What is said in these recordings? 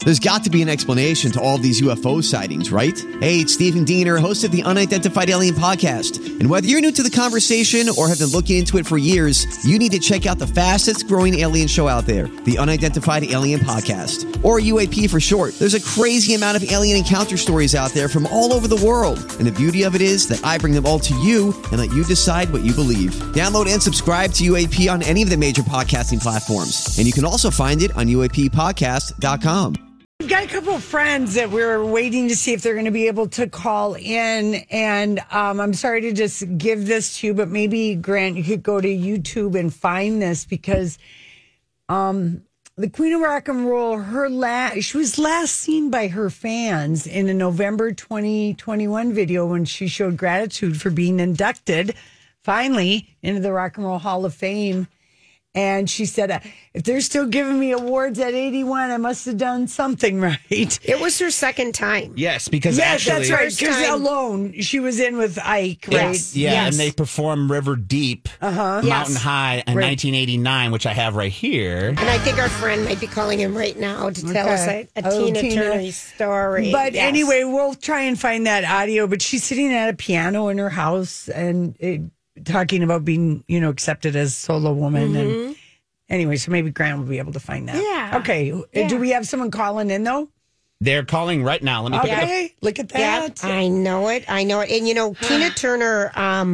There's got to be an explanation to all of these UFO sightings, right? Hey, it's Stephen Diener, host of the Unidentified Alien Podcast. And whether you're new to the conversation or have been looking into it for years, you need to check out the fastest growing alien show out there, the Unidentified Alien Podcast, or UAP for short. There's a crazy amount of alien encounter stories out there from all over the world. And the beauty of it is that I bring them all to you and let you decide what you believe. Download and subscribe to UAP on any of the major podcasting platforms. And you can also find it on UAPpodcast.com. We've got a couple of friends that we're waiting to see if they're going to be able to call in. And I'm sorry to just give this to you, but maybe, Grant, you could go to YouTube and find this because the Queen of Rock and Roll, she was last seen by her fans in a November 2021 video when she showed gratitude for being inducted, finally, into the Rock and Roll Hall of Fame. And she said, if they're still giving me awards at 81, I must have done something right. It was her second time. Yes, because actually... That's right, because Alone, she was in with Ike, right? Yes. Yeah, Yes. and they performed River Deep, Mountain High in 1989, which I have right here. And I think our friend might be calling him right now to tell us a Tina Turner story. But anyway, we'll try and find that audio. But she's sitting at a piano in her house and talking about being, accepted as a solo woman. And anyway, so maybe Grant will be able to find that. Yeah. Okay. Yeah. Do we have someone calling in, though? They're calling right now. Let me pick up. Look at Yeah, that. I know it. And, Tina Turner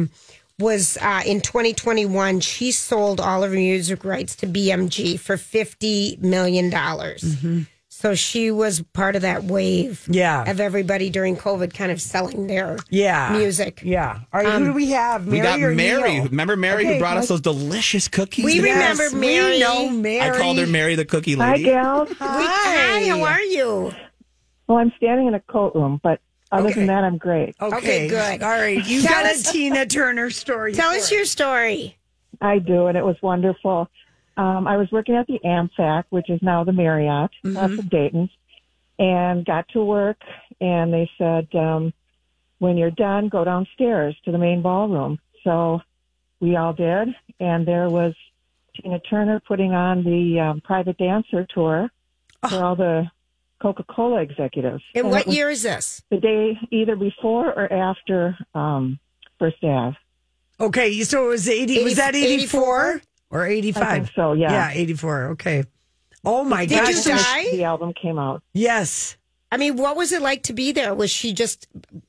was in 2021, she sold all of her music rights to BMG for $50 million. So she was part of that wave of everybody during COVID kind of selling their music. Yeah. All right, who do we have? Mary We got or Mary. Neil? Remember Mary who brought us those delicious cookies? We remember Mary. We know Mary. I called her Mary the Cookie Hi, Lady. gals. Hi, how are you? Well, I'm standing in a coat room, but other than that, I'm great. Okay, good. All right, you got a Tina Turner story. Tell us your story. I do, and it was wonderful. I was working at the AmFac, which is now the Marriott, that's of Dayton, and got to work, and they said, when you're done, go downstairs to the main ballroom. So we all did, and there was Tina Turner putting on the private dancer tour for all the Coca-Cola executives. And what year is this? The day either before or after First Ave. Okay, so it was 80. Was that 84 or 85? I think so, yeah. Yeah, 84. Okay. Oh my Did gosh. you die? The album came out. Yes. I mean, what was it like to be there? Did she just?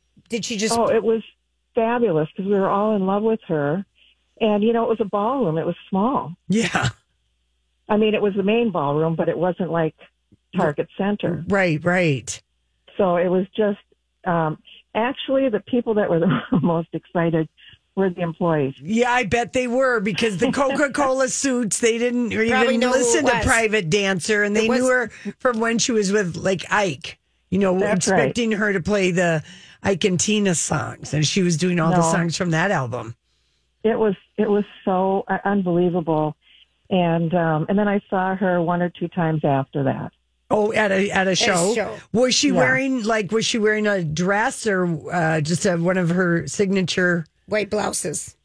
Oh, it was fabulous because we were all in love with her. And, it was a ballroom. It was small. Yeah. I mean, it was the main ballroom, but it wasn't like Target Center. Right. So it was just, actually, the people that were the most excited were the employees. Yeah, I bet they were because the Coca-Cola suits, they didn't Probably even know who listen it to was. Private Dancer, and they knew her from when she was with like Ike, That's expecting her to play the Ike and Tina songs, and she was doing all the songs from that album. It was so unbelievable. And then I saw her one or two times after that. Oh, at a show? Was she wearing a dress or just one of her signature white blouses?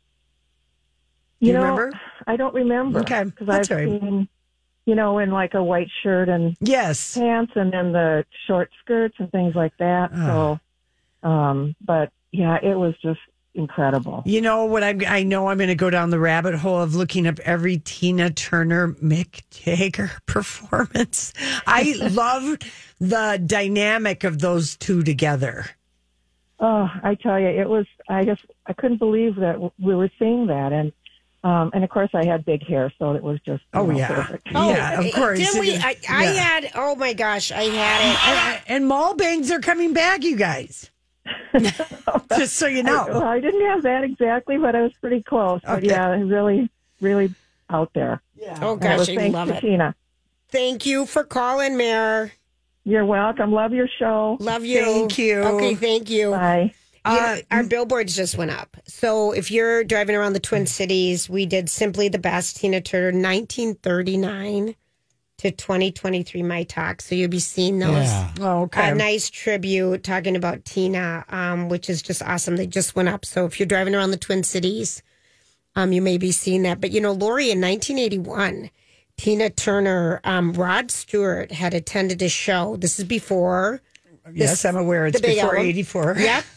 You remember? I don't remember. Okay, because I've seen, in like a white shirt and pants, and then the short skirts and things like that. So, but yeah, it was just incredible. You know what? I know I'm going to go down the rabbit hole of looking up every Tina Turner Mick Jagger performance. I love the dynamic of those two together. Oh, I tell you, it was. I couldn't believe that we were seeing that, and of course I had big hair, so it was just perfect. Yeah, of course. Didn't we? I had. Oh my gosh, I had it. And mall bangs are coming back, you guys. Just so you know. I didn't have that exactly, but I was pretty close. But yeah, really, really out there. Yeah. Oh gosh, I love it. Tina. Thank you for calling, Mare. You're welcome. Love your show. Love you. Thank you. Okay, thank you. Bye. Our billboards just went up. So if you're driving around the Twin Cities, we did Simply the Best Tina Turner 1939 to 2023 My Talk. So you'll be seeing those. Yeah. Oh, okay. A nice tribute talking about Tina, which is just awesome. They just went up. So if you're driving around the Twin Cities, you may be seeing that. But, Lori, in 1981, Tina Turner, Rod Stewart had attended a show. This is before. Yes, I'm aware. It's before 84.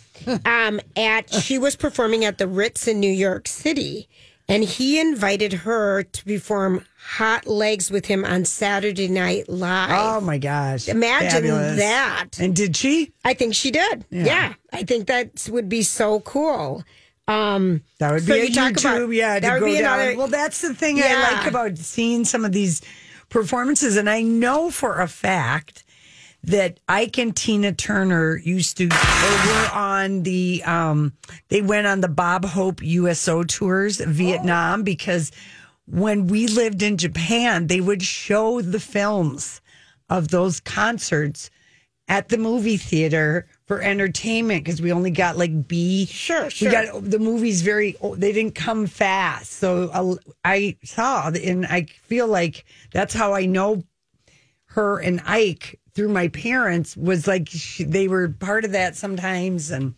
Yep. She was performing at the Ritz in New York City, and he invited her to perform Hot Legs with him on Saturday Night Live. Oh my gosh! Imagine Fabulous. that. And did she? I think she did. Yeah, I think that would be so cool. That would be a YouTube, to go down. Well, that's the thing I like about seeing some of these performances, and I know for a fact that Ike and Tina Turner used to, or were on the, they went on the Bob Hope USO tours, Vietnam, because when we lived in Japan, they would show the films of those concerts at the movie theater for entertainment, because we only got like B. Sure. We got the movies they didn't come fast. So I saw, and I feel like that's how I know her and Ike through my parents, was like they were part of that sometimes. And,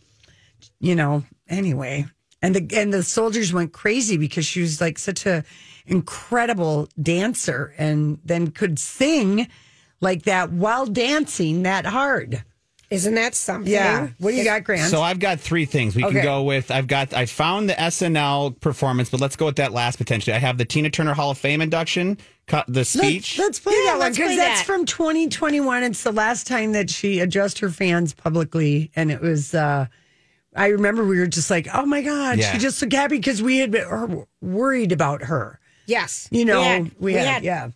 anyway. And the soldiers went crazy because she was like such a incredible dancer, and then could sing like that while dancing that hard. Isn't that something? Yeah. What do you got, Grant? So I've got 3 things we can go with. I found the SNL performance, but let's go with that last potentially. I have the Tina Turner Hall of Fame induction, the speech. Let's play that one, because that's from 2021. It's the last time that she addressed her fans publicly, and it was. I remember we were just like, "Oh my God, she just looked happy," because we had been worried about her. Yes, we had.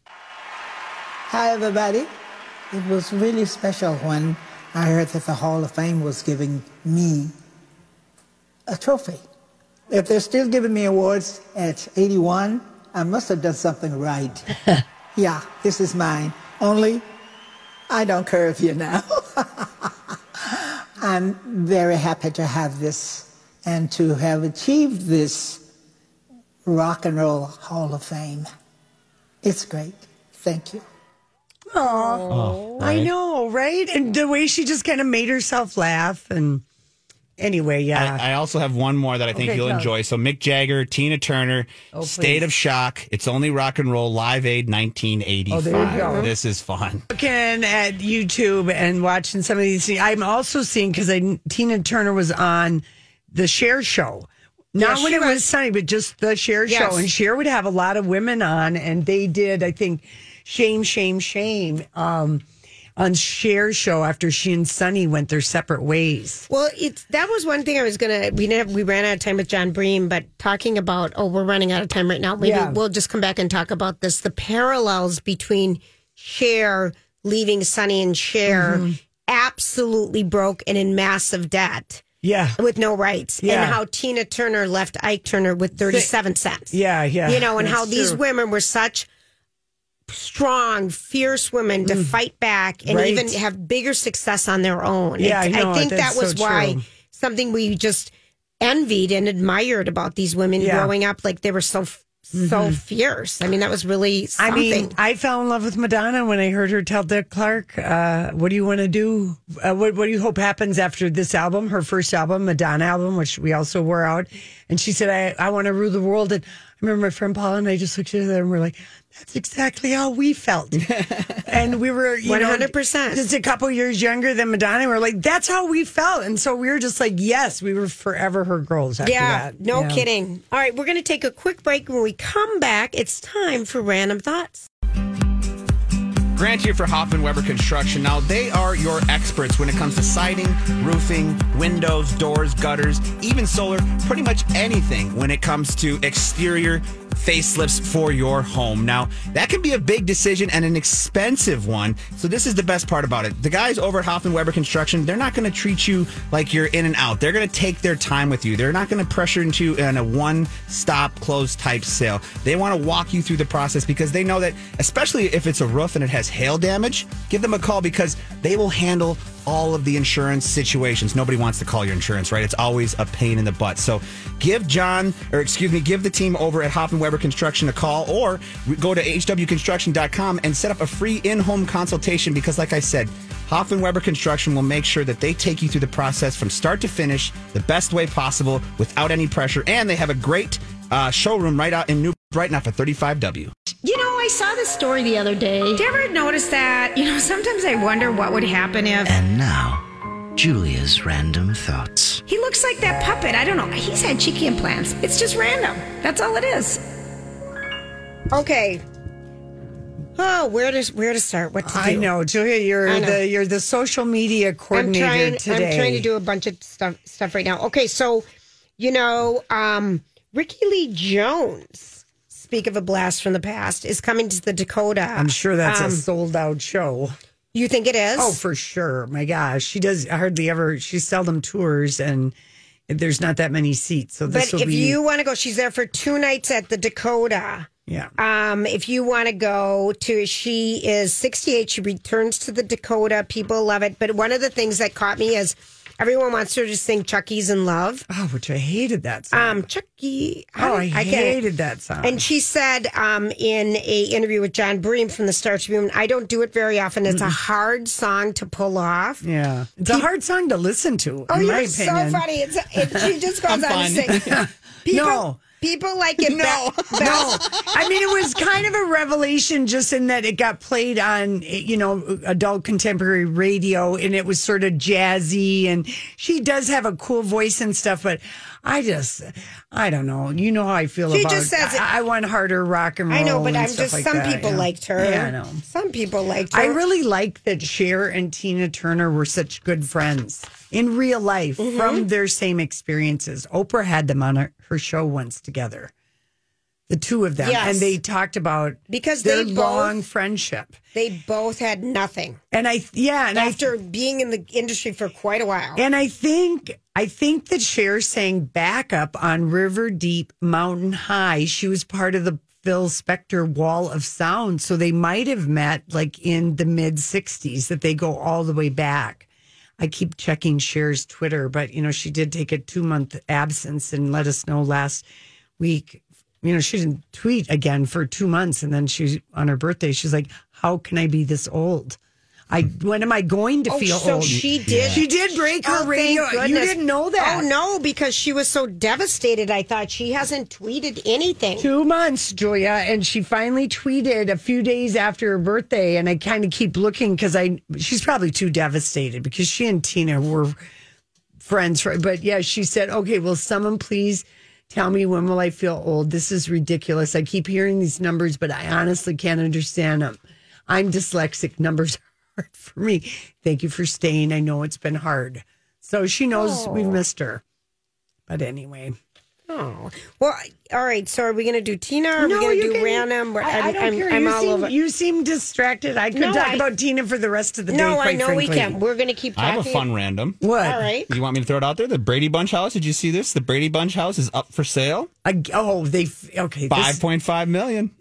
Hi, everybody. It was really special when I heard that the Hall of Fame was giving me a trophy. If they're still giving me awards at 81, I must have done something right. Yeah, this is mine. Only, I don't curve you now. I'm very happy to have this and to have achieved this Rock and Roll Hall of Fame. It's great. Thank you. Oh, right. I know, right? And the way she just kind of made herself laugh. And anyway, yeah. I also have one more that I think you'll enjoy. So Mick Jagger, Tina Turner, State of Shock, It's Only Rock and Roll, Live Aid 1985. Oh, there you go. This is fun. Looking at YouTube and watching some of these things. I'm also seeing, because Tina Turner was on the Cher show. Not when it was Sunny, but just the Cher show. And Cher would have a lot of women on, and they did, I think, Shame, Shame, Shame on Cher's show after she and Sunny went their separate ways. Well, that was one thing I was going to, we ran out of time with John Bream, but talking about, we're running out of time right now. Maybe we'll just come back and talk about this. The parallels between Cher leaving Sunny and Cher absolutely broke and in massive debt. Yeah. With no rights. Yeah. And how Tina Turner left Ike Turner with 37 cents. Yeah, yeah. And how these women were such strong, fierce women to fight back and even have bigger success on their own. Yeah, I think that was why something we just envied and admired about these women growing up. Like they were so fierce. I mean, that was really something. I mean, I fell in love with Madonna when I heard her tell Dick Clark, what do you want to do? What do you hope happens after this album, her first album, Madonna album, which we also wore out. And she said, I want to rule the world. And I remember my friend Paula and I just looked at her and we're like, that's exactly how we felt. And we were, 100%. Just a couple years younger than Madonna. We're like, that's how we felt. And so we were just like, yes, we were forever her girls after that. No kidding. All right, we're going to take a quick break. When we come back, it's time for Random Thoughts. Grant here for Hoffman Weber Construction. Now, they are your experts when it comes to siding, roofing, windows, doors, gutters, even solar, pretty much anything when it comes to exterior facelifts for your home. Now, that can be a big decision and an expensive one. So this is the best part about it. The guys over at Hoffman Weber Construction, they're not going to treat you like you're in and out. They're going to take their time with you. They're not going to pressure into in a one-stop close type sale. They want to walk you through the process because they know that, especially if it's a roof and it has hail damage, give them a call because they will handle all of the insurance situations. Nobody wants to call your insurance, right? It's always a pain in the butt. So give the team over at Hoffman Weber Construction a call, or go to hwconstruction.com and set up a free in-home consultation because, like I said, Hoffman Weber Construction will make sure that they take you through the process from start to finish the best way possible without any pressure. And they have a great showroom right out in New Right now for 35W. You know, I saw this story the other day. Did you ever notice that? You know, sometimes I wonder what would happen if... And now, Julia's random thoughts. He looks like that puppet. I don't know. He's had cheeky implants. It's just random. That's all it is. Okay. Oh, where to start? What to do? I know, Julia. You're the social media coordinator today. I'm trying to do a bunch of stuff right now. Okay, so Ricky Lee Jones. Speak of a blast from the past, is coming to the Dakota. I'm sure that's a sold out show. You think it is? Oh, for sure. My gosh. She does hardly ever, she seldom tours and there's not that many seats. So this but if you want to go, she's there for 2 nights at the Dakota. Yeah. If you want to go to, she is 68. She returns to the Dakota. People love it. But one of the things that caught me is everyone wants her to sing Chucky's in Love. Oh, which I hated that song. Chucky. I hated that song. And she said in a interview with John Bream from the Star Tribune, I don't do it very often. It's a hard song to pull off. Yeah. It's a hard song to listen to, in my opinion. So funny. She just goes on to sing. People like it. No. I mean, it was kind of a revelation just in that it got played on, adult contemporary radio and it was sort of jazzy and she does have a cool voice and stuff, but I don't know. You know how I feel she about just says it. I want harder rock and roll. I know, but I'm just like some people liked her. Yeah, I know. Some people liked her. I really like that Cher and Tina Turner were such good friends in real life from their same experiences. Oprah had them on her show once together. The two of them. Yes. And they talked about their long friendship. They both had nothing. And after being in the industry for quite a while. And I think that Cher sang backup on River Deep Mountain High. She was part of the Phil Spector Wall of Sound. So they might have met like in the mid 60s, that they go all the way back. I keep checking Cher's Twitter, but she did take a 2-month absence and let us know last week. She didn't tweet again for 2 months. And then on her birthday, she's like, how can I be this old? When am I going to feel so old? She did. She did break her radio. You didn't know that? Oh, no, because she was so devastated. I thought she hasn't tweeted anything. 2 months, Julia. And she finally tweeted a few days after her birthday. And I kind of keep looking because she's probably too devastated because she and Tina were friends. But yeah, she said, okay, will someone please tell me, when will I feel old? This is ridiculous. I keep hearing these numbers, but I honestly can't understand them. I'm dyslexic. Numbers are hard for me. Thank you for staying. I know it's been hard. So she knows we've missed her. But anyway. Oh. Well, all right. So are we going to do Tina or are we going to do random? I don't care. You seem distracted. I could talk about Tina for the rest of the day. No, I know we can. We're going to keep talking. I have a fun random. What? All right. You want me to throw it out there? The Brady Bunch house. Did you see this? The Brady Bunch house is up for sale. Okay. $5.5 million.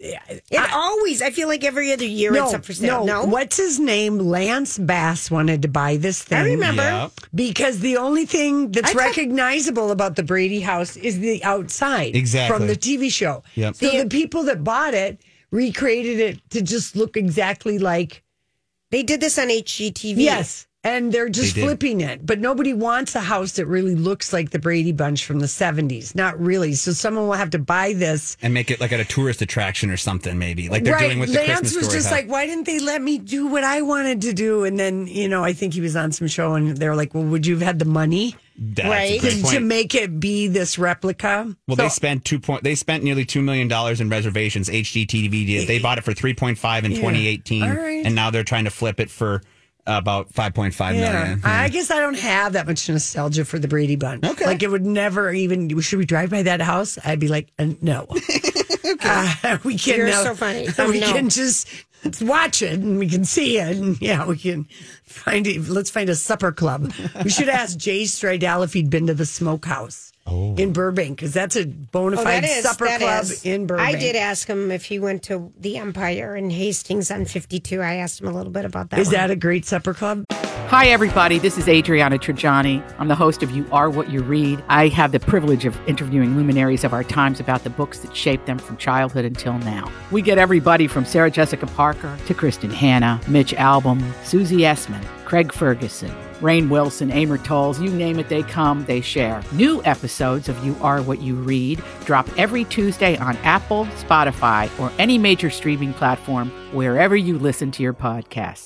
I feel like every other year it's up for sale. No. What's his name? Lance Bass wanted to buy this thing. I remember. Yep. Because the only thing that's recognizable about the Brady house is the outside. Exactly. From the TV show. Yep. So the people that bought it recreated it to just look exactly like. They did this on HGTV. Yes. And they're just flipping it. But nobody wants a house that really looks like the Brady Bunch from the 70s. Not really. So someone will have to buy this. And make it like at a tourist attraction or something, maybe. Like they're doing with the Lance Christmas was Story just house. like, why didn't they let me do what I wanted to do? And then, I think he was on some show and they were like, well, would you have had the money? That's a great point. To make it be this replica? Well, they spent nearly $2 million in reservations. HGTV did. They bought it for $3.5 in 2018. All right. And now they're trying to flip it for about $5.5 million. I guess I don't have that much nostalgia for the Brady Bunch. Okay. Like it would never even, should we drive by that house? I'd be like, no. We can. You're so funny. We can just watch it and we can see it. And we can find it. Let's find a supper club. We should ask Jay Stridell if he'd been to the Smokehouse in Burbank, because that's a bona fide supper club in Burbank. I did ask him if he went to the Empire in Hastings on 52. I asked him a little bit about that. Is that a great supper club? Hi, everybody. This is Adriana Trajani. I'm the host of You Are What You Read. I have the privilege of interviewing luminaries of our times about the books that shaped them from childhood until now. We get everybody from Sarah Jessica Parker to Kristen Hanna, Mitch Albom, Susie Essman, Craig Ferguson, Rainn Wilson, Amor Tolls, you name it, they come, they share. New episodes of You Are What You Read drop every Tuesday on Apple, Spotify, or any major streaming platform wherever you listen to your podcasts.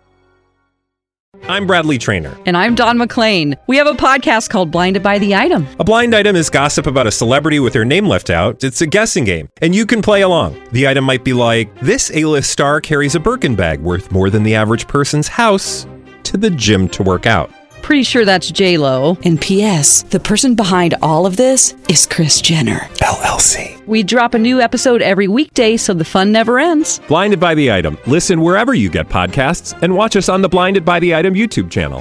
I'm Bradley Trainer. And I'm Don McClain. We have a podcast called Blinded by the Item. A blind item is gossip about a celebrity with their name left out. It's a guessing game, and you can play along. The item might be like, this A-list star carries a Birkin bag worth more than the average person's house to the gym to work out. Pretty sure that's J-Lo. And P.S. the person behind all of this is Kris Jenner, LLC. We drop a new episode every weekday so the fun never ends. Blinded by the Item. Listen wherever you get podcasts and watch us on the Blinded by the Item YouTube channel.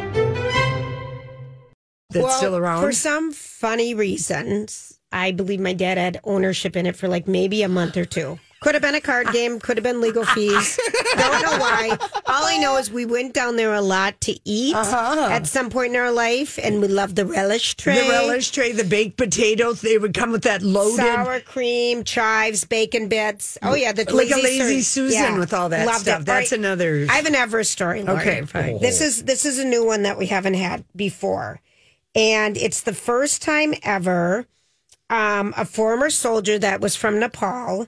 That's still around? For some funny reasons, I believe my dad had ownership in it for like maybe a month or two. Could have been a card game, could have been legal fees. Don't know why. All I know is we went down there a lot to eat at some point in our life, and we loved the relish tray. The relish tray, the baked potatoes, they would come with that loaded sour cream, chives, bacon bits. Oh, yeah. The like a lazy Susan with all that loved stuff. It. That's another. I have an Everest story, Lori. Okay, fine. This is a new one that we haven't had before. And it's the first time ever a former soldier that was from Nepal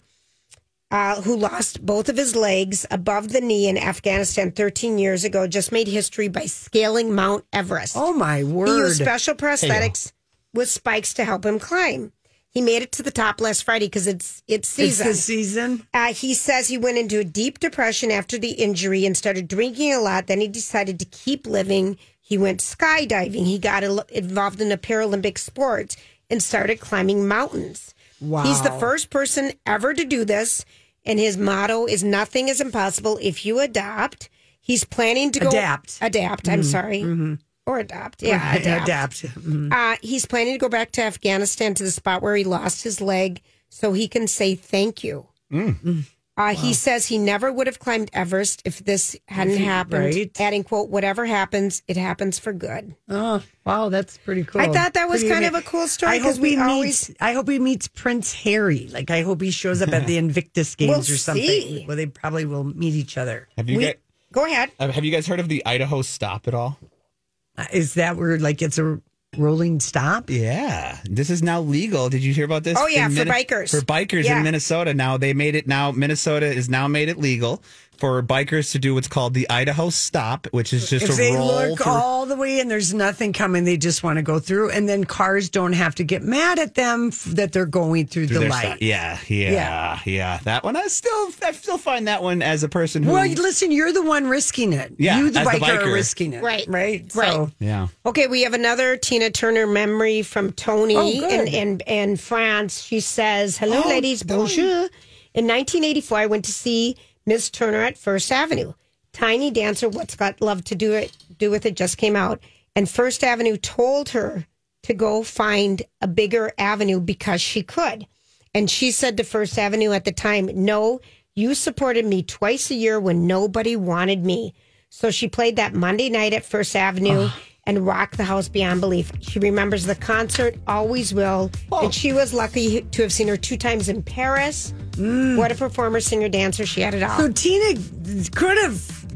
who lost both of his legs above the knee in Afghanistan 13 years ago, just made history by scaling Mount Everest. Oh, my word. He used special prosthetics with spikes to help him climb. He made it to the top last Friday because it's season. It's the season? He says he went into a deep depression after the injury and started drinking a lot. Then he decided to keep living. He went skydiving. He got involved in the Paralympic sports and started climbing mountains. Wow. He's the first person ever to do this. And his motto is nothing is impossible if you adopt. He's planning to go... Adapt, I'm sorry. Mm-hmm. Or adopt. Yeah, adapt. Mm-hmm. He's planning to go back to Afghanistan to the spot where he lost his leg so he can say thank you. Wow. He says he never would have climbed Everest if this hadn't happened. Right. Adding, quote, whatever happens, it happens for good. Oh, wow, that's pretty cool. I thought that was kind of a cool story because I hope he meets Prince Harry. Like, I hope he shows up at the Invictus Games or something. See. Well, they probably will meet each other. Go ahead. Have you guys heard of the Idaho Stop at all? Is that where, like, it's a rolling stop? Yeah. This is now legal. Did you hear about this? Oh, yeah, for bikers. For bikers in Minnesota. Now, they made it now. Minnesota is now made it legal for bikers to do what's called the Idaho Stop, which is just if a roll. They look all the way and there's nothing coming, they just want to go through. And then cars don't have to get mad at them that they're going through the light. Yeah. That one, I still find that one as a person who... Well, listen, you're the one risking it. Yeah, you, the as biker, the biker, are risking it. Right. So, yeah. Okay, we have another Tina Turner memory from Tony in France. She says, hello, ladies. Bonjour. In 1984, I went to see Miss Turner at First Avenue. Tiny Dancer, What's Got Love to Do With It just came out. And First Avenue told her to go find a bigger avenue because she could. And she said to First Avenue at the time, no, you supported me twice a year when nobody wanted me. So she played that Monday night at First Avenue and rocked the house beyond belief. She remembers the concert, always will. And she was lucky to have seen her 2 times in Paris. What a performer, singer, dancer. She had it all. So Tina could have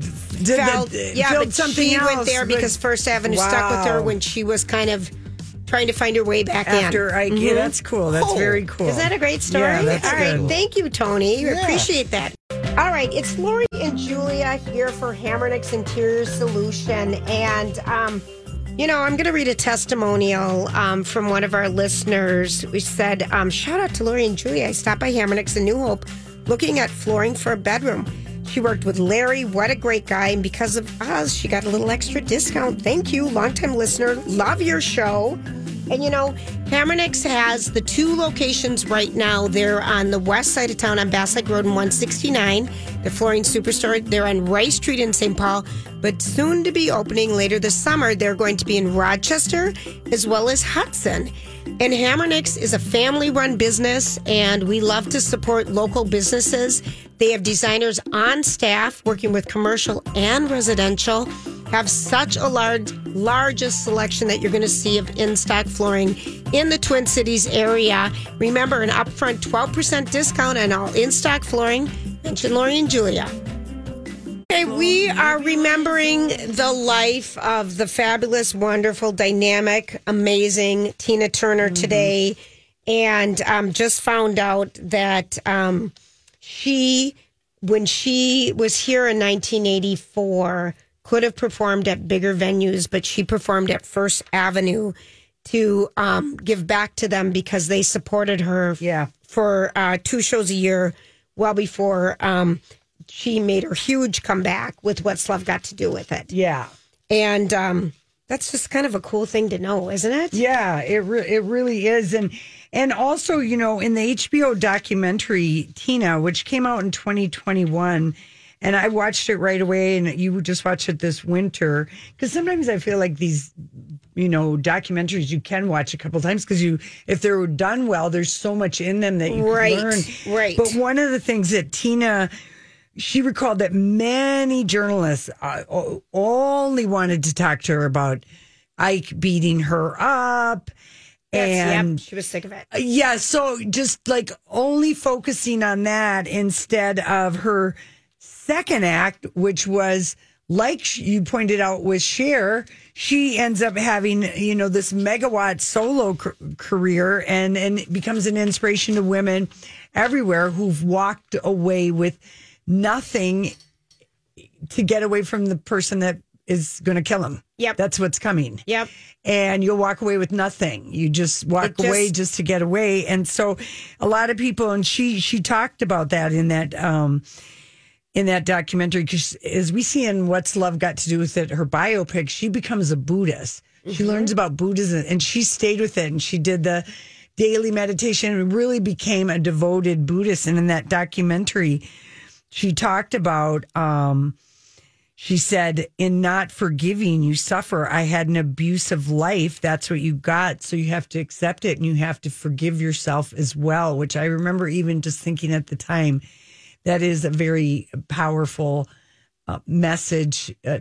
but something she else, went there because First Avenue stuck with her when she was kind of trying to find her way back in. Yeah, that's cool. That's very cool. Isn't that a great story? Yeah, that's all right. good. Thank you, Tony. We appreciate that. All right. It's Lori and Julia here for Hamernick's Interior Solution. And, I'm going to read a testimonial from one of our listeners. We said, shout out to Lori and Julia. I stopped by Hamernick's in New Hope looking at flooring for a bedroom. She worked with Larry. What a great guy. And because of us, she got a little extra discount. Thank you. Longtime listener. Love your show. And, Hamernick's has the 2 locations right now. They're on the west side of town on Bass Lake Road in 169. The Flooring Superstore. They're on Rice Street in St. Paul. But soon to be opening later this summer, they're going to be in Rochester as well as Hudson. And Hamernick's is a family-run business, and we love to support local businesses. They have designers on staff working with commercial and residential. have such a largest selection that you're going to see of in-stock flooring in the Twin Cities area. Remember, an upfront 12% discount on all in-stock flooring. Mention Lori and Julia. Okay, we are remembering the life of the fabulous, wonderful, dynamic, amazing Tina Turner today. And just found out that when she was here in 1984, could have performed at bigger venues, but she performed at First Avenue to give back to them because they supported her for 2 shows a year, well before she made her huge comeback with What's Love Got to Do with It. Yeah. And that's just kind of a cool thing to know, isn't it? Yeah, it really is. And also, in the HBO documentary, Tina, which came out in 2021, and I watched it right away, and you just watched it this winter, because sometimes I feel like these, documentaries you can watch a couple times, because if they're done well, there's so much in them that you can learn. Right. But one of the things that Tina... She recalled that many journalists only wanted to talk to her about Ike beating her up. And she was sick of it. Yeah, so just like only focusing on that instead of her second act, which was, like you pointed out with Cher, she ends up having, this megawatt solo career and becomes an inspiration to women everywhere who've walked away with nothing to get away from the person that is going to kill him. Yep. That's what's coming. Yep. And you'll walk away with nothing. You just walk away just to get away. And so a lot of people, and she talked about that in that documentary, because as we see in What's Love Got to Do with It, her biopic, she becomes a Buddhist. She learns about Buddhism, and she stayed with it, and she did the daily meditation and really became a devoted Buddhist. And in that documentary, she talked about, she said, in not forgiving, you suffer. I had an abusive life. That's what you got. So you have to accept it and you have to forgive yourself as well, which I remember even just thinking at the time, that is a very powerful message to,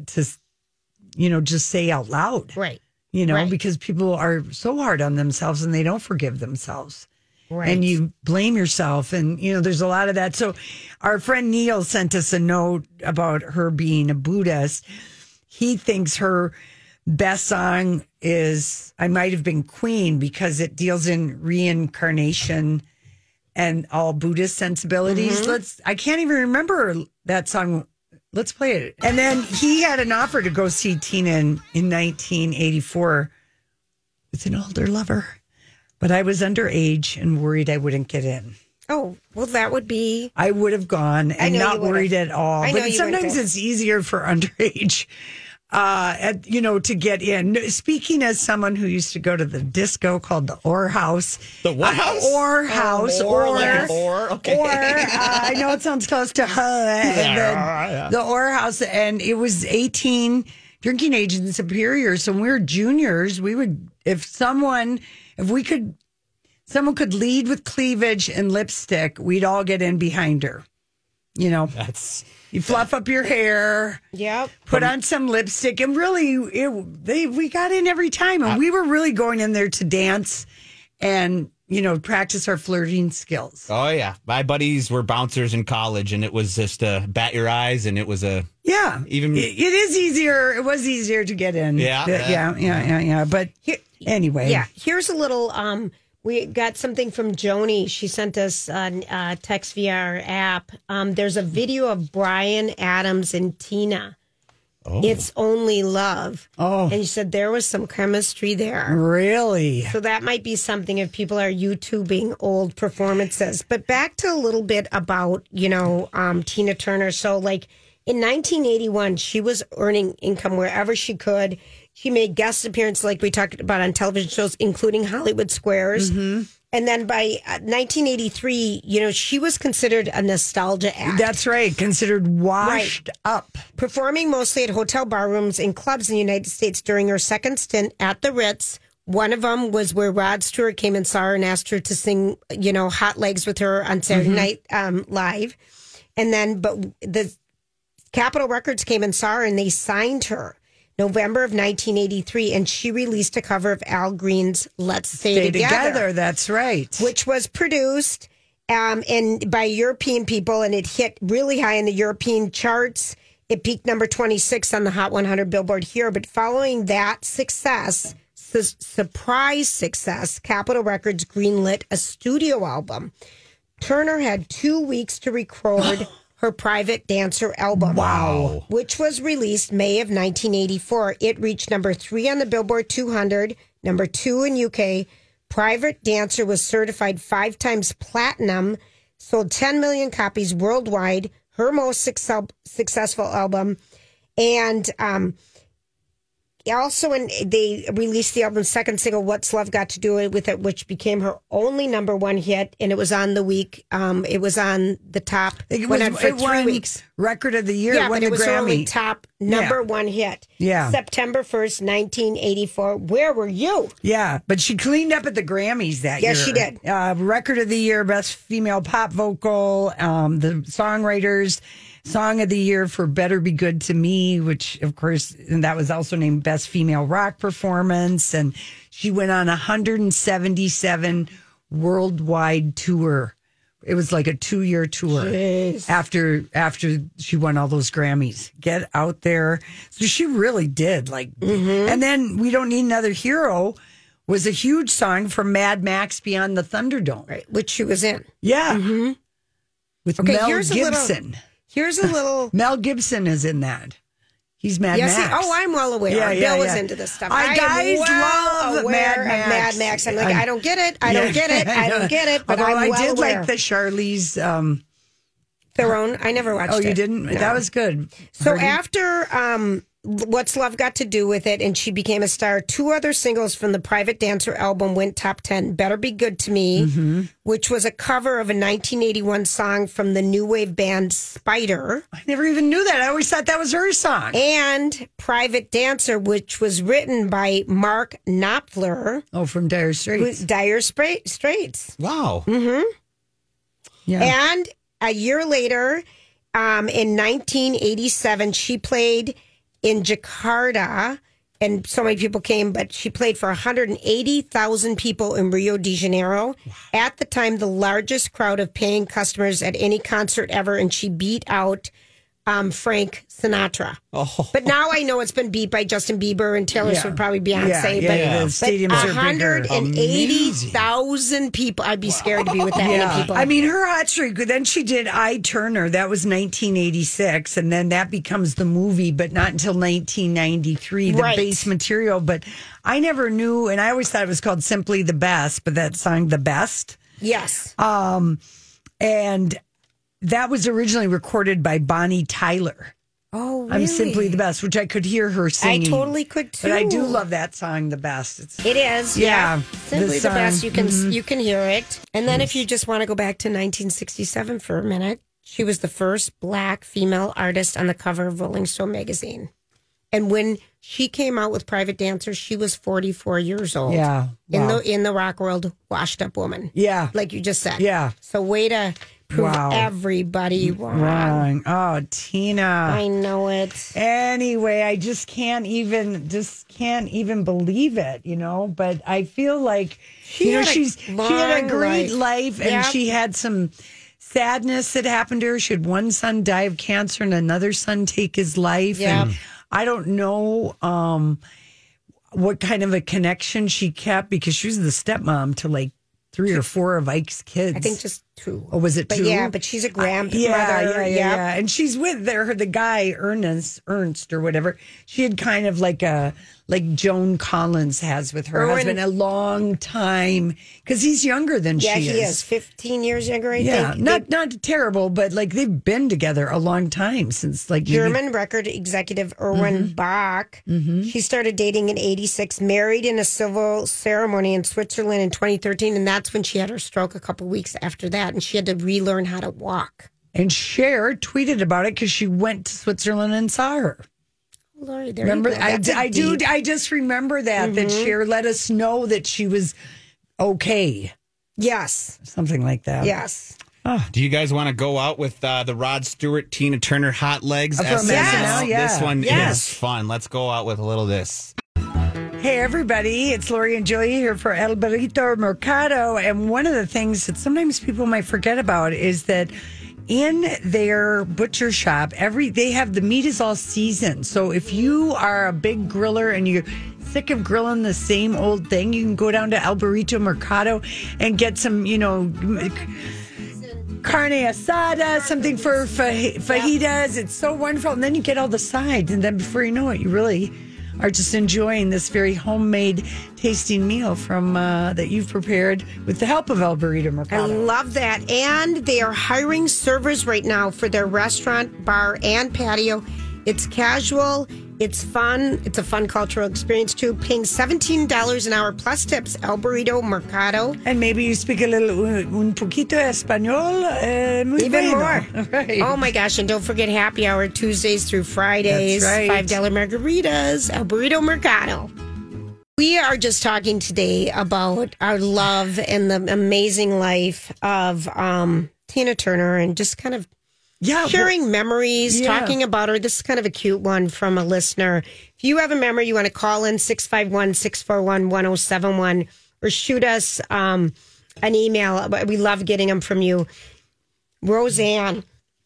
just say out loud. Right. Because people are so hard on themselves and they don't forgive themselves. Right. And you blame yourself. And, there's a lot of that. So our friend Neil sent us a note about her being a Buddhist. He thinks her best song is I Might Have Been Queen because it deals in reincarnation and all Buddhist sensibilities. I can't even remember that song. Let's play it. And then he had an offer to go see Tina in 1984 with an older lover. But I was underage and worried I wouldn't get in. Oh, well, that would be... I would have gone and not worried at all. But sometimes it's easier for underage, to get in. Speaking as someone who used to go to the disco called the Orr House. The what house? Orr House. Like Orr, okay. Or, I know it sounds close to the Orr House. And it was 18 drinking age in Superior. So when we were juniors, we would, someone could lead with cleavage and lipstick, we'd all get in behind her. You fluff up your hair. Yep. Put on some lipstick, and really, we got in every time, and we were really going in there to dance and practice our flirting skills. Oh yeah, my buddies were bouncers in college, and it was just bat your eyes, and it was it is easier. It was easier to get in. Yeah. But anyway, Here's a little. We got something from Joni. She sent us a text via our app. There's a video of Bryan Adams and Tina. Oh. It's Only Love. Oh. And you said there was some chemistry there. Really? So that might be something if people are YouTubing old performances. But back to a little bit about, Tina Turner. So like in 1981, she was earning income wherever she could. She made guest appearances like we talked about on television shows, including Hollywood Squares. Mm-hmm. And then by 1983, she was considered a nostalgia act. That's right. Considered washed up. Performing mostly at hotel bar rooms and clubs in the United States during her second stint at the Ritz. One of them was where Rod Stewart came and saw her and asked her to sing, Hot Legs with her on Saturday Night Live. And then, but the Capitol Records came and saw her and they signed her. November of 1983, and she released a cover of Al Green's Let's Stay Together. That's right. Which was produced and by European people, and it hit really high in the European charts. It peaked number 26 on the Hot 100 Billboard here. But following that success, surprise success, Capitol Records greenlit a studio album. Turner had 2 weeks to record her Private Dancer album. Wow. Which was released May of 1984. It reached number 3 on the Billboard 200, number 2 in UK. Private Dancer was certified 5 times platinum, sold 10 million copies worldwide, her most successful album. And also, they released the album's second single, What's Love Got to Do With It, which became her only number 1 hit, and it was on the week. It was on the top. It won won 3 weeks. Record of the year. Yeah, won but it was her only Grammy. top number 1 hit. Yeah. September 1st, 1984. Where were you? Yeah, but she cleaned up at the Grammys that year. Yes, she did. Record of the year, Best Female Pop Vocal, the Songwriters, Song of the Year for Better Be Good to Me, which, of course, and that was also named Best Female Rock Performance. And she went on 177 worldwide tour. It was like a 2-year tour. Jeez. after she won all those Grammys. Get out there. So she really did. And then We Don't Need Another Hero was a huge song from Mad Max Beyond the Thunderdome. Right, which she was in. Yeah. Mm-hmm. With Mel Gibson. Here's a little. Mel Gibson is in that. He's Mad Max. I'm well aware. Bill was into this stuff. I am love aware Mad of Max. Mad Max. I'm like, I don't get it. I don't get it. But although I'm well I did aware. like the Charlize Theron. I never watched it. Oh, you didn't? No. That was good. So after What's Love Got to Do With It, and she became a star, 2 other singles from the Private Dancer album went top 10. Better Be Good to Me, which was a cover of a 1981 song from the new wave band Spider. I never even knew that. I always thought that was her song. And Private Dancer, which was written by Mark Knopfler. Oh, from Dire Straits. Dire Straits. Wow. Mm-hmm. Yeah. And a year later, in 1987, she played in Jakarta, and so many people came, but she played for 180,000 people in Rio de Janeiro. Wow. At the time, the largest crowd of paying customers at any concert ever, and she beat out Frank Sinatra. Oh. But now I know it's been beat by Justin Bieber and Taylor Swift, probably Beyonce. The stadiums are bigger. 180,000 people. I'd be scared to be with that many people. I mean, her hot streak. Then she did I, Turner. That was 1986, and then that becomes the movie, but not until 1993, the base material. But I never knew, and I always thought it was called Simply the Best, but that song, The Best. Yes. And that was originally recorded by Bonnie Tyler. Oh, really? I'm Simply the Best, which I could hear her singing. I totally could too. But I do love that song, The Best. It is. Yeah. Simply the Best. You can Mm-hmm. you can hear it. And then if you just want to go back to 1967 for a minute, she was the first Black female artist on the cover of Rolling Stone magazine. And when she came out with Private Dancer, she was 44 years old. Yeah. Wow. In the rock world, washed up woman. Yeah. Like you just said. Yeah. So way to prove everybody wrong. Oh, Tina. I know it. Anyway, I just can't even believe it, but I feel like she had a great life and she had some sadness that happened to her. She had one son die of cancer and another son take his life. Yep. And I don't know what kind of a connection she kept because she was the stepmom to like 3 or 4 of Ike's kids. I think just 2. Oh, was it 2? Yeah, but she's a grandmother. Yeah. And she's with the guy, Ernst or whatever. She had kind of like Joan Collins has with her husband a long time because he's younger than she is. Yeah, he is 15 years younger, I think. Not terrible, but like they've been together a long time since like German record executive Erwin Bach. Mm-hmm. She started dating in 86, married in a civil ceremony in Switzerland in 2013, and that's when she had her stroke a couple weeks after that, and she had to relearn how to walk. And Cher tweeted about it because she went to Switzerland and saw her. Lori, there remember, you go. I just remember that Cher let us know that she was okay. Yes. Something like that. Yes. Do you guys want to go out with the Rod Stewart, Tina Turner Hot Legs? From SNL, yeah. This one is fun. Let's go out with a little of this. Hey, everybody. It's Lori and Julia here for El Burrito Mercado. And one of the things that sometimes people might forget about is that in their butcher shop, they have the meat is all seasoned. So if you are a big griller and you're sick of grilling the same old thing, you can go down to El Burrito Mercado and get some, carne asada, something for fajitas. It's so wonderful. And then you get all the sides. And then before you know it, you really are just enjoying this very homemade tasting meal from that you've prepared with the help of El Burrito Mercado. I love that. And they are hiring servers right now for their restaurant, bar, and patio. It's casual. It's fun. It's a fun cultural experience, too. Paying $17 an hour plus tips. El Burrito Mercado. And maybe you speak a little, un poquito español. Even more. Right. Oh, my gosh. And don't forget happy hour Tuesdays through Fridays. That's right. $5 margaritas. El Burrito Mercado. We are just talking today about our love and the amazing life of Tina Turner and just kind of sharing memories, talking about her. This is kind of a cute one from a listener. If you have a memory, you want to call in 651-641-1071 or shoot us an email. We love getting them from you. Roseanne.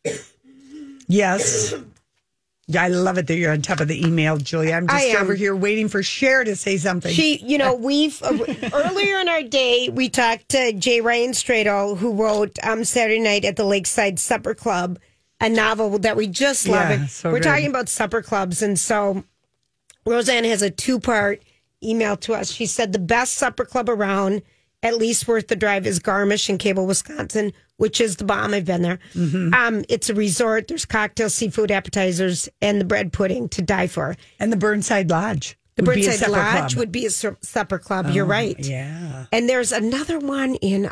Yes. Yeah, I love it that you're on top of the email, Julia. I'm just over here waiting for Cher to say something. We've earlier in our day, we talked to J. Ryan Strado, who wrote Saturday Night at the Lakeside Supper Club, a novel that we just love. Yeah, so We're good. talking about supper clubs. And so Roseanne has a 2-part email to us. She said the best supper club around, at least worth the drive, is Garmisch in Cable, Wisconsin, which is the bomb. I've been there. Mm-hmm. It's a resort. There's cocktails, seafood, appetizers, and the bread pudding to die for. And the Burnside Lodge. The Burnside Lodge would be a supper club. You're right. Yeah. And there's another one in,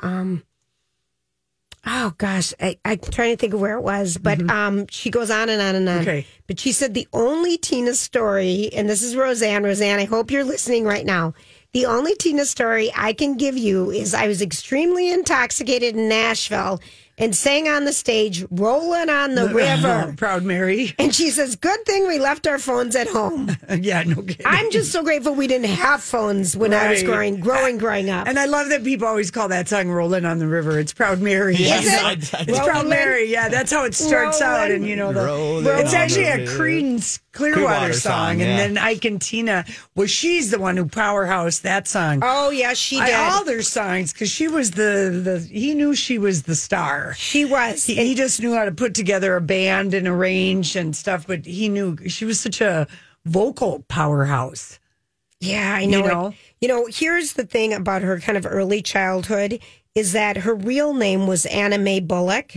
I'm trying to think of where it was, but she goes on and on and on. Okay. But she said the only Tina story, and this is Roseanne. Roseanne, I hope you're listening right now. The only Tina story I can give you is I was extremely intoxicated in Nashville and sang on the stage, Rolling on the River. Proud Mary. And she says, good thing we left our phones at home. Yeah, no kidding. I'm just so grateful we didn't have phones when I was growing up. And I love that people always call that song Rolling on the River. It's Proud Mary. Is it? It's Proud Mary. Yeah, that's how it starts out. And, it's actually a Creedence Clearwater song. And then Ike and Tina, she's the one who powerhoused that song. Oh, yeah, she did. All their songs, because she was he knew she was the star. She was. He just knew how to put together a band and arrange and stuff, but he knew she was such a vocal powerhouse. Yeah, I know. Here's the thing about her kind of early childhood is that her real name was Anna Mae Bullock,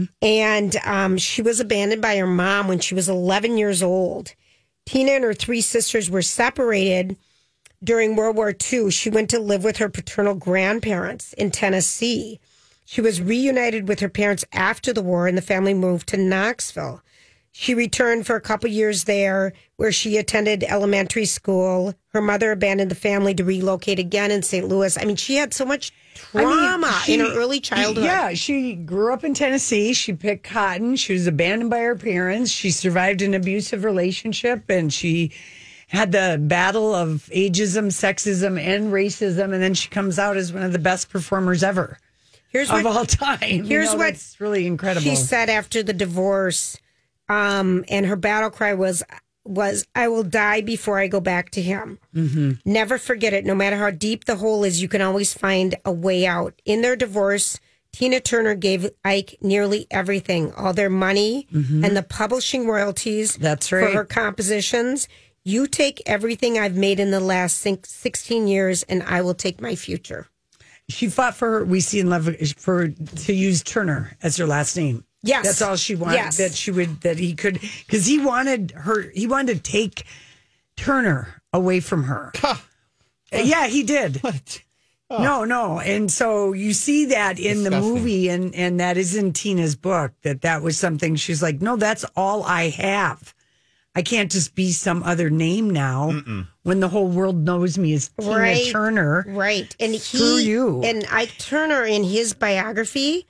and she was abandoned by her mom when she was 11 years old. Tina and her 3 sisters were separated during World War II. She went to live with her paternal grandparents in Tennessee. She was reunited with her parents after the war, and the family moved to Knoxville. She returned for a couple years there, where she attended elementary school. Her mother abandoned the family to relocate again in St. Louis. I mean, she had so much trauma in her early childhood. Yeah, she grew up in Tennessee. She picked cotton. She was abandoned by her parents. She survived an abusive relationship, and she had the battle of ageism, sexism, and racism. And then she comes out as one of the best performers ever. Of all time. Here's what's really incredible. She said after the divorce, and her battle cry was, I will die before I go back to him. Mm-hmm. Never forget it. No matter how deep the hole is, you can always find a way out. In their divorce, Tina Turner gave Ike nearly everything, all their money and the publishing royalties for her compositions. You take everything I've made in the last 16 years, and I will take my future. She fought for her, We See in Love, to use Turner as her last name. Yes. That's all she wanted. Yes. That he could, because he wanted to take Turner away from her. Yeah, he did. What? Oh. No. And so you see that in the movie, and that is in Tina's book, that was something she's like, no, that's all I have. I can't just be some other name now when the whole world knows me as Tina Turner. Right. And Screw you. And Ike Turner, in his biography,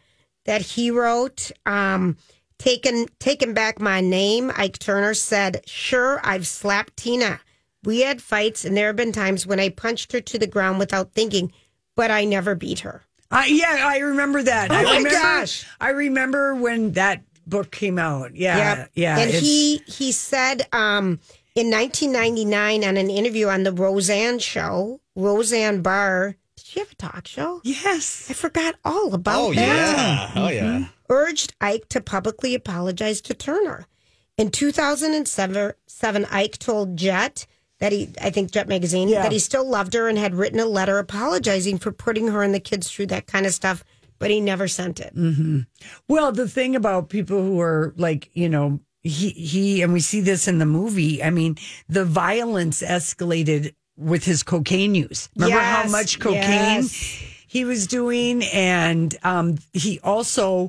that he wrote, Taking Back My Name, Ike Turner said, "Sure, I've slapped Tina. We had fights, and there have been times when I punched her to the ground without thinking, but I never beat her." I remember that. Oh my gosh. I remember when that book came out. Yeah. And he said in 1999 on an interview on the Roseanne show, Roseanne Barr, did she have a talk show? Yes. I forgot all about that. Oh, yeah. Urged Ike to publicly apologize to Turner. In 2007, Ike told Jet Jet Magazine, that he still loved her and had written a letter apologizing for putting her and the kids through that kind of stuff, but he never sent it. Mm-hmm. Well, the thing about people who are like, he and we see this in the movie, I mean, the violence escalated with his cocaine use. Remember how much cocaine he was doing? And he also,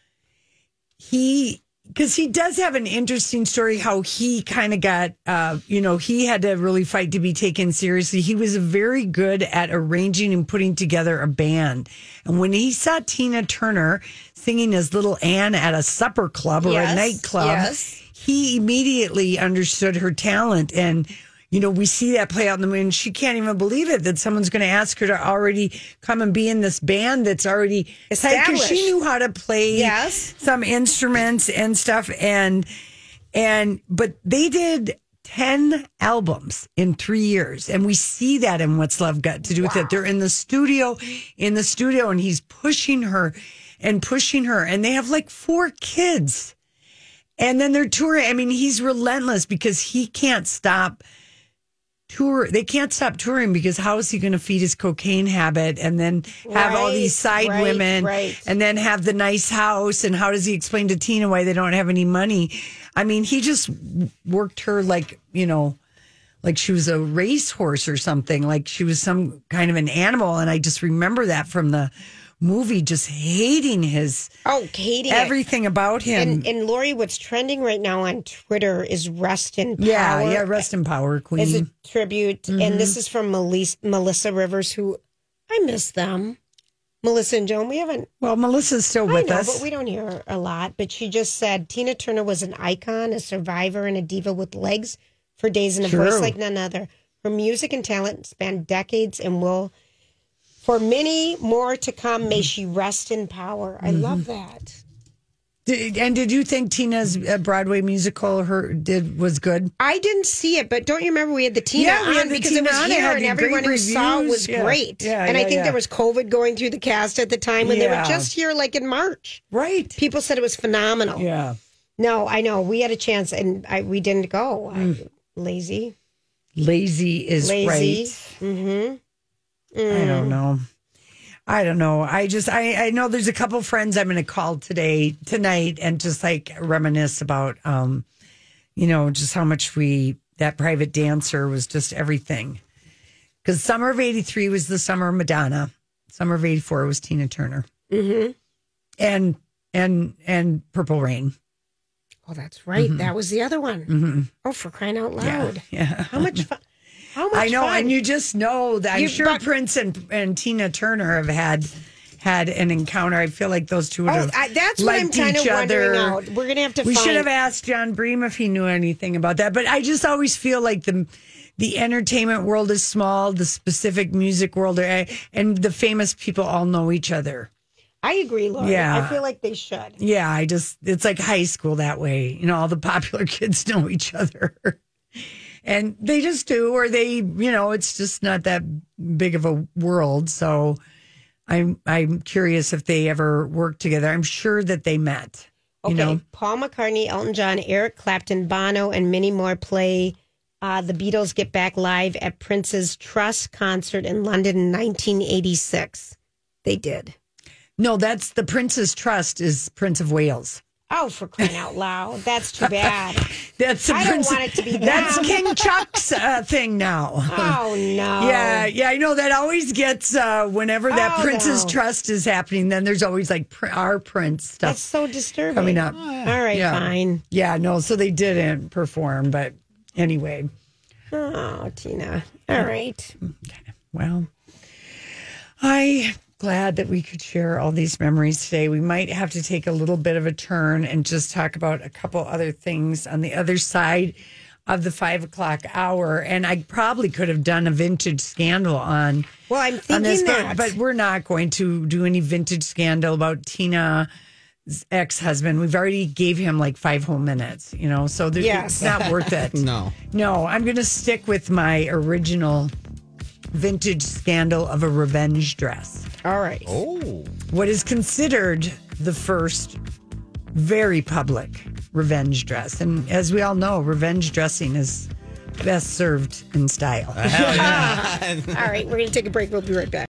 because he does have an interesting story how he kind of got, he had to really fight to be taken seriously. He was very good at arranging and putting together a band. And when he saw Tina Turner singing as Little Ann at a supper club or a nightclub, he immediately understood her talent. And, we see that play out in the movie, and she can't even believe it that someone's going to ask her to already come and be in this band that's already established. Because she knew how to play some instruments and stuff. But they did 10 albums in 3 years. And we see that in What's Love Got to Do with It. They're in the studio, and he's pushing her. And they have like 4 kids. And then they're touring. I mean, he's relentless because he can't stop they can't stop touring because how is he going to feed his cocaine habit and then have all these side women and then have the nice house? And how does he explain to Tina why they don't have any money? I mean, he just worked her like she was a racehorse or something, like she was some kind of an animal. And I just remember that from the movie, just hating everything about him. And Lori, what's trending right now on Twitter is Rest in Power. Yeah, Rest in Power, Queen. As a tribute. Mm-hmm. And this is from Melissa Rivers, who I miss them. Melissa and Joan, we haven't. Well, Melissa's still with us. But we don't hear her a lot. But she just said Tina Turner was an icon, a survivor, and a diva with legs for days and a voice like none other. Her music and talent spanned decades and will. For many more to come, may she rest in power. I love that. Did you think Tina's Broadway musical was good? I didn't see it, but don't you remember we had the Tina on because it was here and everyone who saw it was great. And I think there was COVID going through the cast at the time when they were just here like in March. Right. People said it was phenomenal. Yeah. No, I know. We had a chance and we didn't go. Lazy. Lazy is right. Mm-hmm. I don't know. I know there's a couple friends I'm going to call tonight and just like reminisce about, just how much that private dancer was just everything. Because summer of 83 was the summer of Madonna. Summer of 84 was Tina Turner. Mm-hmm. And Purple Rain. Oh, that's right. Mm-hmm. That was the other one. Mm-hmm. Oh, for crying out loud. Yeah. How much fun. I know, fun. And you just know that I'm sure Prince and Tina Turner have had an encounter. I feel like those two would have that's what I'm kind of wondering out. We're going to have to We should have asked John Bream if he knew anything about that. But I just always feel like the entertainment world is small, the specific music world, and the famous people all know each other. I agree, Laura. Yeah. I feel like they should. Yeah, it's like high school that way. All the popular kids know each other. And they just do, or they, it's just not that big of a world. So I'm curious if they ever worked together. I'm sure that they met. Okay, Paul McCartney, Elton John, Eric Clapton, Bono, and many more play the Beatles Get Back live at Prince's Trust concert in London in 1986. They did. No, that's the Prince's Trust is Prince of Wales. Oh, for crying out loud. That's too bad. I don't want it to be that. That's King Chuck's thing now. Oh, no. Yeah, I know that always gets, whenever that Prince's Trust is happening, then there's always like our Prince stuff. That's so disturbing. Coming up. All right, fine. Yeah, no, so they didn't perform, but anyway. Oh, Tina. All right. Okay. Well, I glad that we could share all these memories today. We might have to take a little bit of a turn and just talk about a couple other things on the other side of the 5 o'clock hour. And I probably could have done a vintage scandal on. Well, I'm thinking this, that. but we're not going to do any vintage scandal about Tina's ex-husband. We've already gave him like 5 whole minutes, so it's not worth it. No, I'm going to stick with my original vintage scandal of a revenge dress. All right. Oh. What is considered the first very public revenge dress. And as we all know, revenge dressing is best served in style. All right, we're going to take a break. We'll be right back.